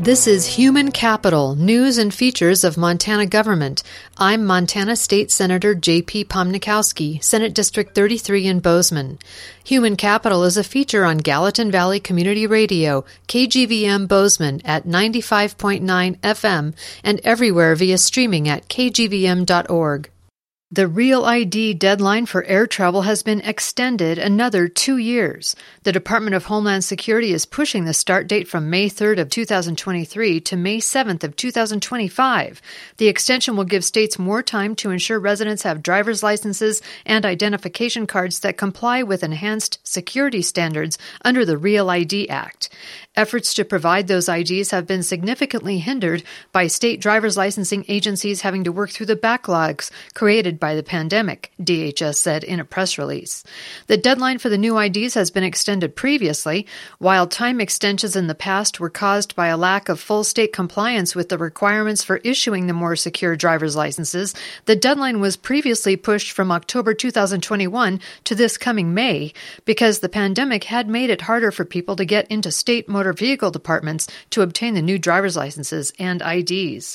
This is Human Capital, News and Features of Montana Government. I'm Montana State Senator J.P. Pomnikowski, Senate District 33 in Bozeman. Human Capital is a feature on Gallatin Valley Community Radio, KGVM Bozeman at 95.9 FM and everywhere via streaming at kgvm.org. The Real ID deadline for air travel has been extended another 2 years. The Department of Homeland Security is pushing the start date from May 3rd of 2023 to May 7th of 2025. The extension will give states more time to ensure residents have driver's licenses and identification cards that comply with enhanced security standards under the Real ID Act. Efforts to provide those IDs have been significantly hindered by state driver's licensing agencies having to work through the backlogs created by the pandemic, DHS said in a press release. The deadline for the new IDs has been extended previously, while time extensions in the past were caused by a lack of full state compliance with the requirements for issuing the more secure driver's licenses. The deadline was previously pushed from October 2021 to this coming May because the pandemic had made it harder for people to get into state motor vehicle departments to obtain the new driver's licenses and IDs.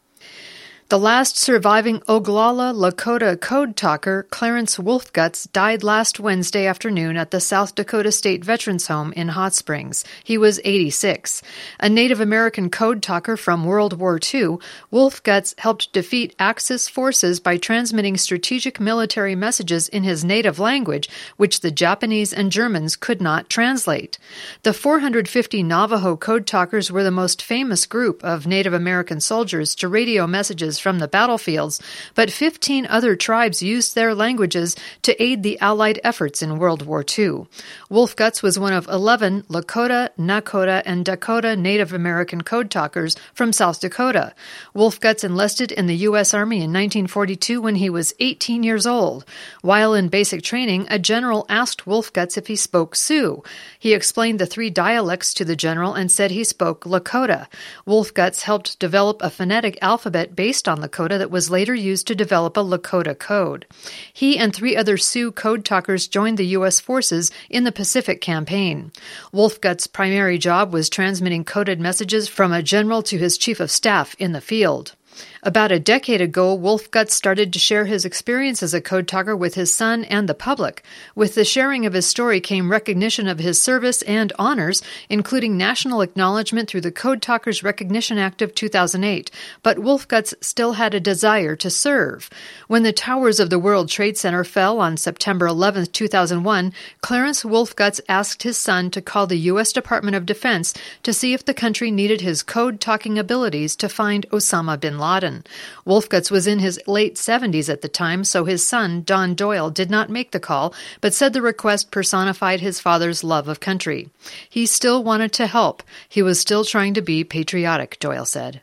The last surviving Oglala Lakota code talker, Clarence Wolfguts, died last Wednesday afternoon at the South Dakota State Veterans Home in Hot Springs. He was 86. A Native American code talker from World War II, Wolfguts helped defeat Axis forces by transmitting strategic military messages in his native language, which the Japanese and Germans could not translate. The 450 Navajo code talkers were the most famous group of Native American soldiers to radio messages from the battlefields, but 15 other tribes used their languages to aid the Allied efforts in World War II. Wolfguts was one of 11 Lakota, Nakota, and Dakota Native American code talkers from South Dakota. Wolfguts enlisted in the U.S. Army in 1942 when he was 18 years old. While in basic training, a general asked Wolfguts if he spoke Sioux. He explained the three dialects to the general and said he spoke Lakota. Wolfguts helped develop a phonetic alphabet based on Lakota that was later used to develop a Lakota code. He and three other Sioux code talkers joined the U.S. forces in the Pacific Campaign. Wolfguts' primary job was transmitting coded messages from a general to his chief of staff in the field. About a decade ago, Wolfguts started to share his experience as a code talker with his son and the public. With the sharing of his story came recognition of his service and honors, including national acknowledgement through the Code Talkers Recognition Act of 2008. But Wolfguts still had a desire to serve. When the towers of the World Trade Center fell on September 11, 2001, Clarence Wolfguts asked his son to call the U.S. Department of Defense to see if the country needed his code-talking abilities to find Osama bin Laden. Wolfguts was in his late 70s at the time, so his son, Don Doyle, did not make the call, but said the request personified his father's love of country. He still wanted to help. He was still trying to be patriotic, Doyle said.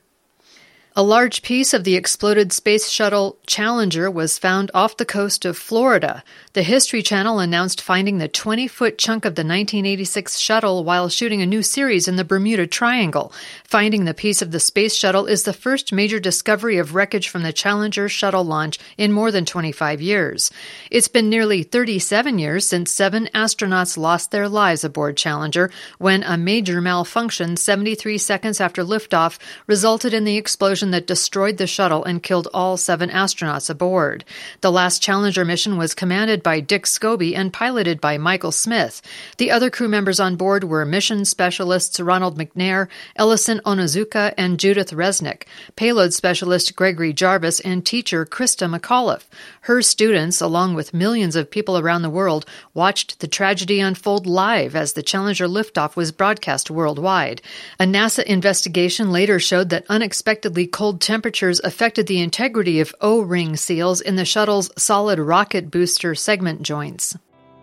A large piece of the exploded space shuttle Challenger was found off the coast of Florida. The History Channel announced finding the 20-foot chunk of the 1986 shuttle while shooting a new series in the Bermuda Triangle. Finding the piece of the space shuttle is the first major discovery of wreckage from the Challenger shuttle launch in more than 25 years. It's been nearly 37 years since 7 astronauts lost their lives aboard Challenger when a major malfunction 73 seconds after liftoff resulted in the explosion that destroyed the shuttle and killed all 7 astronauts aboard. The last Challenger mission was commanded by Dick Scobie and piloted by Michael Smith. The other crew members on board were mission specialists Ronald McNair, Ellison Onizuka, and Judith Resnick, payload specialist Gregory Jarvis, and teacher Krista McAuliffe. Her students, along with millions of people around the world, watched the tragedy unfold live as the Challenger liftoff was broadcast worldwide. A NASA investigation later showed that unexpectedly cold temperatures affected the integrity of O-ring seals in the shuttle's solid rocket booster segment joints.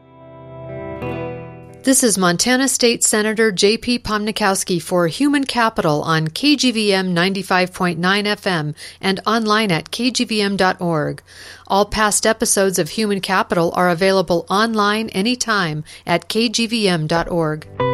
This is Montana State Senator J.P. Pomnikowski for Human Capital on KGVM 95.9 FM and online at kgvm.org. All past episodes of Human Capital are available online anytime at kgvm.org.